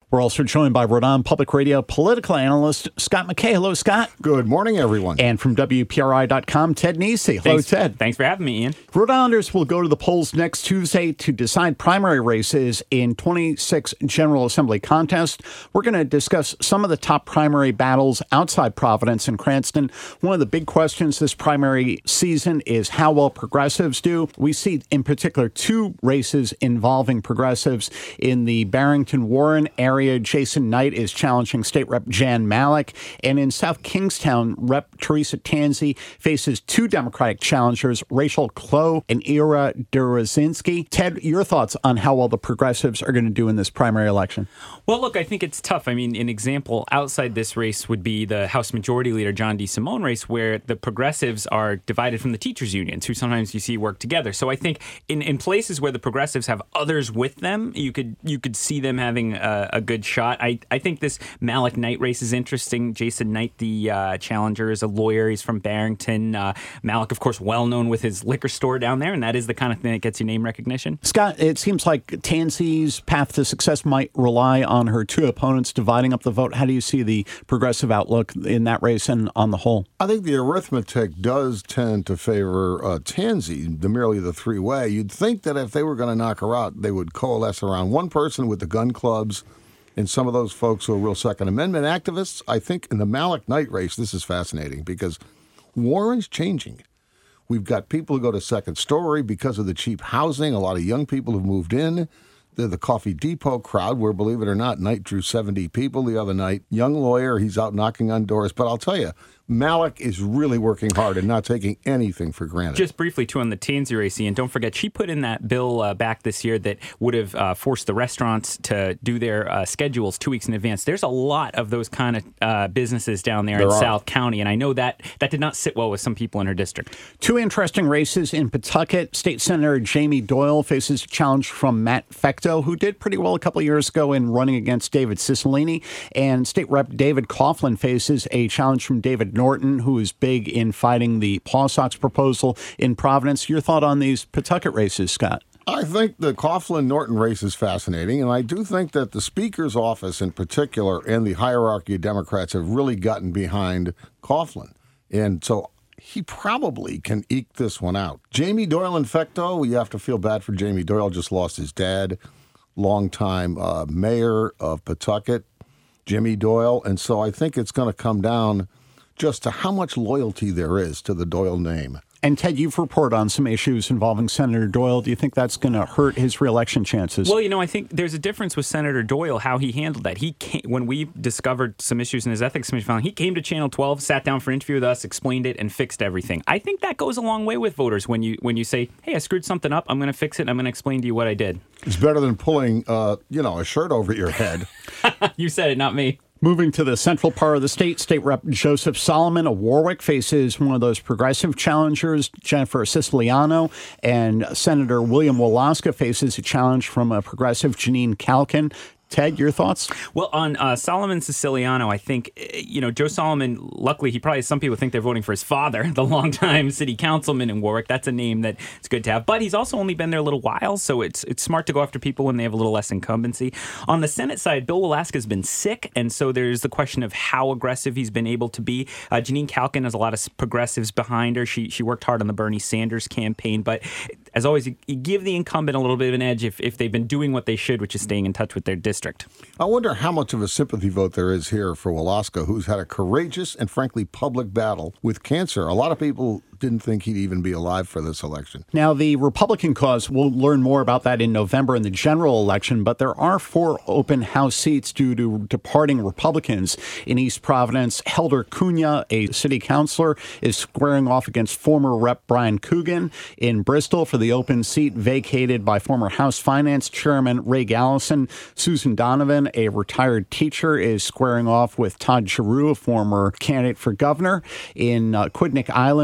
We're also joined by Rhode Island Public Radio political analyst Scott McKay. Hello, Scott. Good morning, everyone. And from WPRI.com, Ted Nesi. Hello, Ted. Thanks for having me, Ian. Rhode Islanders will go to the polls next Tuesday to decide primary races in 26 General Assembly contests. We're going to discuss some of the top primary battles outside Providence and Cranston. One of the big questions this primary season is how well progressives do. We see in particular two races involving progressives in the Barrington-Warren area. Jason Knight is challenging State Rep Jan Malik. And in South Kingstown, Rep Teresa Tanzi faces two Democratic challengers, Rachel Clough and Ira Durazinski. Ted, your thoughts on how well the progressives are going to do in this primary election? Well, look, I think it's tough. I mean, an example outside this race would be the House Majority Leader John DeSimone race, where the progressives are divided from the teachers' unions, who sometimes you see work together. So I think in places where the progressives have others with them, you could see them having a good shot. I think this Malik Knight race is interesting. Jason Knight, the challenger, is a lawyer. He's from Barrington. Malik, of course, well known with his liquor store down there, and that is the kind of thing that gets you name recognition. Scott, it seems like Tanzi's path to success might rely on her two opponents dividing up the vote. How do you see the progressive outlook in that race and on the whole? I think the arithmetic does tend to favor Tanzi, merely the three-way. You'd think that if they were going to knock her out, they would coalesce around one person with the gun clubs and some of those folks who are real Second Amendment activists. I think in the Malik Knight race, this is fascinating because Warren's changing. We've got people who go to Second Story because of the cheap housing. A lot of young people have moved in. They're the Coffee Depot crowd, where, believe it or not, Knight drew 70 people the other night. Young lawyer, he's out knocking on doors. But I'll tell you, Malik is really working hard and not taking anything for granted. Just briefly, too, on the Tanzi race, Ian, don't forget, she put in that bill back this year that would have forced the restaurants to do their schedules 2 weeks in advance. There's a lot of those kind of businesses down there in South County, and I know that did not sit well with some people in her district. Two interesting races in Pawtucket. State Senator Jamie Doyle faces a challenge from Matt Fecto, who did pretty well a couple of years ago in running against David Cicilline, and State Rep David Coughlin faces a challenge from David Norton, who is big in fighting the Paw Sox proposal in Providence. Your thought on these Pawtucket races, Scott? I think the Coughlin-Norton race is fascinating, and I do think that the Speaker's office in particular and the hierarchy of Democrats have really gotten behind Coughlin. And so he probably can eke this one out. Jamie Doyle and Fecto, you have to feel bad for Jamie Doyle, just lost his dad, longtime mayor of Pawtucket, Jimmy Doyle. And so I think it's going to come down just to how much loyalty there is to the Doyle name. And Ted, you've reported on some issues involving Senator Doyle. Do you think that's going to hurt his reelection chances? Well, I think there's a difference with Senator Doyle, how he handled that. When we discovered some issues in his ethics committee, he came to Channel 12, sat down for an interview with us, explained it, and fixed everything. I think that goes a long way with voters when you say, hey, I screwed something up, I'm going to fix it, and I'm going to explain to you what I did. It's better than pulling, a shirt over your head. You said it, not me. Moving to the central part of the state, State Rep Joseph Solomon of Warwick faces one of those progressive challengers, Jennifer Siciliano, and Senator William Walaska faces a challenge from a progressive, Janine Calkin. Ted, your thoughts? Well, on Solomon Siciliano, I think, Joe Solomon, luckily, some people think they're voting for his father, the longtime city councilman in Warwick. That's a name that it's good to have. But he's also only been there a little while, so it's smart to go after people when they have a little less incumbency. On the Senate side, Bill Walaska's been sick, and so there's the question of how aggressive he's been able to be. Janine Calkin has a lot of progressives behind her. She worked hard on the Bernie Sanders campaign, but as always, you give the incumbent a little bit of an edge if they've been doing what they should, which is staying in touch with their district. I wonder how much of a sympathy vote there is here for Walaska, who's had a courageous and frankly public battle with cancer. A lot of people didn't think he'd even be alive for this election. Now, the Republican cause, we'll learn more about that in November in the general election, but there are 4 open House seats due to departing Republicans in East Providence. Helder Cunha, a city councilor, is squaring off against former Rep. Brian Coogan in Bristol for the open seat vacated by former House Finance Chairman Ray Gallison. Susan Donovan, a retired teacher, is squaring off with Todd Giroux, a former candidate for governor. In Quidnick Island, Linda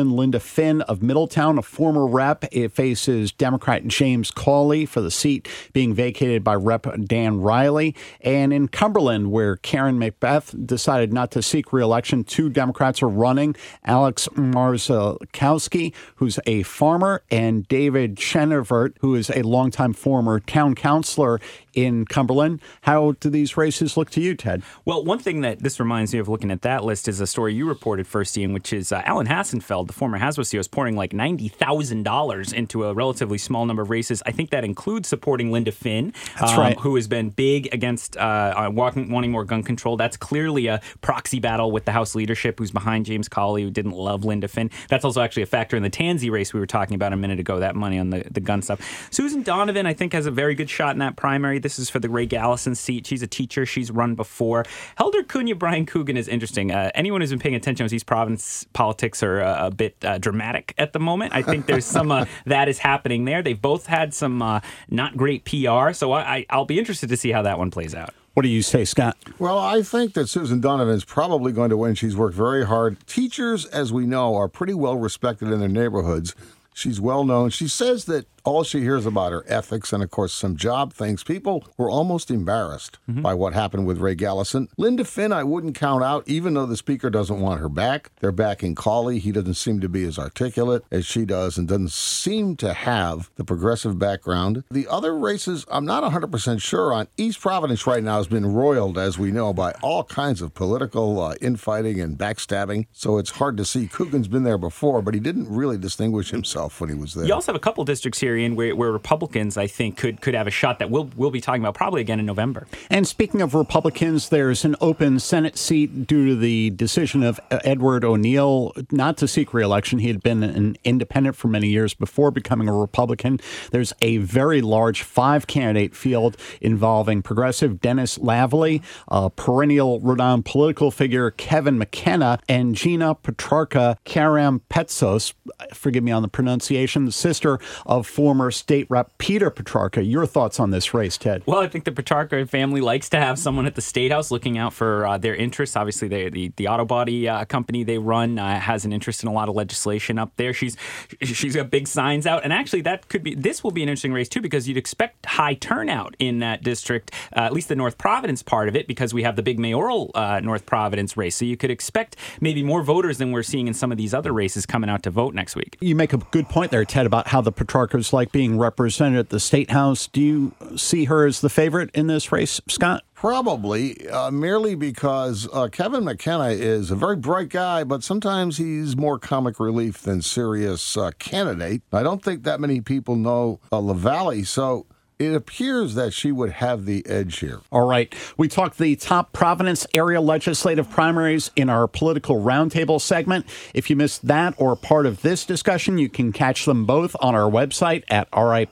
Finn of Middletown, a former rep. It faces Democrat James Cawley for the seat being vacated by Rep. Dan Riley. And in Cumberland, where Karen McBeth decided not to seek re-election, two Democrats are running. Alex Marzakowski, who's a farmer, and David Chenevert, who is a longtime former town councilor in Cumberland. How do these races look to you, Ted? Well, one thing that this reminds me of looking at that list is a story you reported first, Ian, which is Alan Hassenfeld, the former Hasbro CEO, is pouring like $90,000 into a relatively small number of races. I think that includes supporting Linda Finn, who has been big against wanting more gun control. That's clearly a proxy battle with the House leadership, who's behind James Cawley, who didn't love Linda Finn. That's also actually a factor in the Tansey race we were talking about a minute ago, that money on the gun stuff. Susan Donovan, I think, has a very good shot in that primary. This is for the Ray Gallison seat. She's a teacher. She's run before. Helder Cunha, Brian Coogan is interesting. Anyone who's been paying attention to East Providence politics are a bit dramatic at the moment. I think there's some that is happening there. They've both had some not great PR, so I'll be interested to see how that one plays out. What do you say, Scott? Well, I think that Susan Donovan is probably going to win. She's worked very hard. Teachers, as we know, are pretty well respected in their neighborhoods. She's well known. She says that all she hears about are ethics and, of course, some job things. People were almost embarrassed by what happened with Ray Gallison. Linda Finn, I wouldn't count out, even though the speaker doesn't want her back. They're backing Cawley. He doesn't seem to be as articulate as she does and doesn't seem to have the progressive background. The other races, I'm not 100% sure on. East Providence right now has been roiled, as we know, by all kinds of political infighting and backstabbing. So it's hard to see. Coogan's been there before, but he didn't really distinguish himself when he was there. You also have a couple districts here, Ian, where Republicans, I think, could have a shot that we'll be talking about probably again in November. And speaking of Republicans, there's an open Senate seat due to the decision of Edward O'Neill not to seek re-election. He had been an independent for many years before becoming a Republican. There's a very large 5-candidate field involving progressive Dennis Lavalley, perennial Rhode Island political figure Kevin McKenna, and Gina Petrarca Karampetsos, forgive me on the pronunciation, the sister of former state rep Peter Petrarca. Your thoughts on this race, Ted? Well, I think the Petrarca family likes to have someone at the State House looking out for their interests. Obviously, the auto body company they run has an interest in a lot of legislation up there. She's got big signs out, and actually, this will be an interesting race too, because you'd expect high turnout in that district, at least the North Providence part of it, because we have the big mayoral North Providence race. So you could expect maybe more voters than we're seeing in some of these other races coming out to vote next week. You make a good point there, Ted, about how the Petrarcas like being represented at the State House. Do you see her as the favorite in this race, Scott? Probably, merely because Kevin McKenna is a very bright guy, but sometimes he's more comic relief than serious candidate. I don't think that many people know Lavalley, so it appears that she would have the edge here. All right. We talked the top Providence area legislative primaries in our political roundtable segment. If you missed that or part of this discussion, you can catch them both on our website at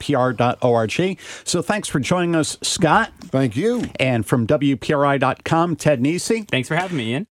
ripr.org. So thanks for joining us, Scott. Thank you. And from WPRI.com, Ted Nesi. Thanks for having me, Ian.